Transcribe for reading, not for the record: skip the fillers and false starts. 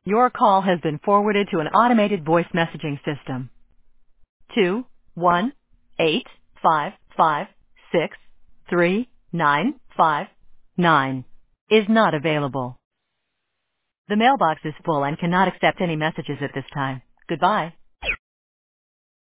Your call has been forwarded to an automated voice messaging system. 21855639559 is not available. The mailbox is full and cannot accept any messages at this time. Goodbye.